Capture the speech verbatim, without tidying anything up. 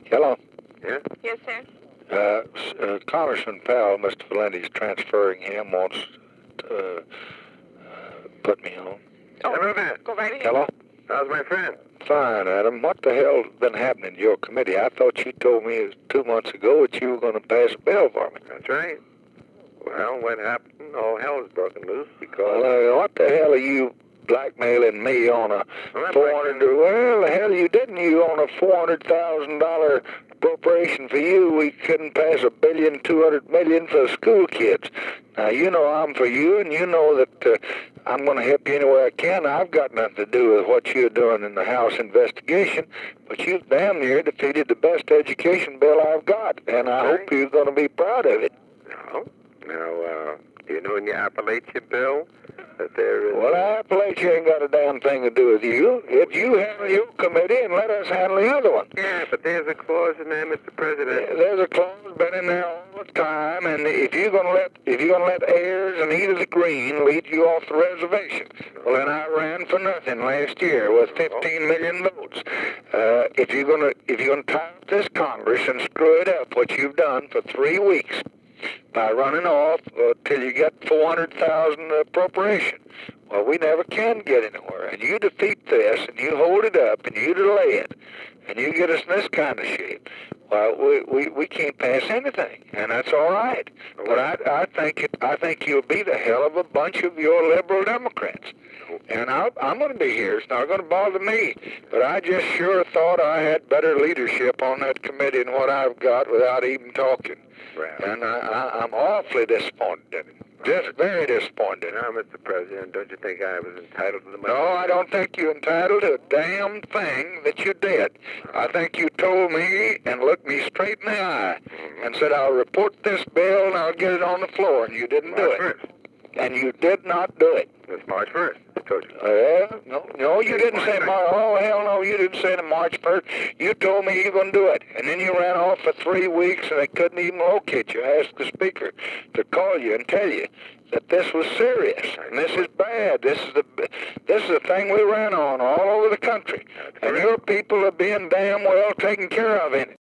Hello. Yeah? Yes, sir. Uh, uh, Congressman Powell, Mister Valenti's transferring him, wants to uh, put me on. Oh, Hello there. go right ahead. Hello? How's my friend? Fine, Adam. What the hell's been happening to your committee? I thought you told me two months ago that you were going to pass a bill for me. That's right. Well, what happened? All hell's broken loose because... Well, uh, what the hell are you blackmailing me on a Well, four hundred? Well, the hell you didn't. You on a four hundred thousand dollar appropriation for you. We couldn't pass a billion, two hundred million for school kids. Now you know I'm for you, and you know that uh, I'm going to help you any way I can. I've got nothing to do with what you're doing in the House investigation, but you've damn near defeated the best education bill I've got, and I Right. hope you're going to be proud of it. No. Now, uh, you know in your Appalachia bill that there is... Well, Appalachia ain't got a damn thing to do with you. If you handle your committee and let us handle the other one. Yeah, but there's a clause in there, Mister President. There's a clause been in there all the time, and if you're gonna let if you're gonna let Ayers and Edith the Green lead you off the reservation, well then I ran for nothing last year with fifteen million votes. Uh, if you're gonna if you're gonna tie up this Congress and screw it up, what you've done for three weeks by running off uh, till you get four hundred thousand appropriation. Well, we never can get anywhere, and you defeat this, and you hold it up, and you delay it, and you get us in this kind of shape. Well, we, we, we can't pass anything, and that's all right. But I I think it, I think you'll be the hell of a bunch of your liberal Democrats, and I'll, I'm going to be here. It's not going to bother me. But I just sure thought I had better leadership on that committee than what I've got without even talking. Well, And I, I, I'm awfully disappointed in it. Just very disappointed. now, Mister President, don't you think I was entitled to the money? No, I don't think you're entitled to a damn thing that you did. I think you told me and looked me straight in the eye and said, I'll report this bill and I'll get it on the floor, and you didn't do March it. first. And you did not do it. It's March first. I told you. Well, no, no, you didn't say March. Oh, hell no, you didn't say the March first. You told me you were going to do it. And then you ran off for three weeks and they couldn't even locate you. I asked the speaker to call you and tell you that this was serious and this is bad. This is the this is the thing we ran on all over the country. And your people are being damn well taken care of in it.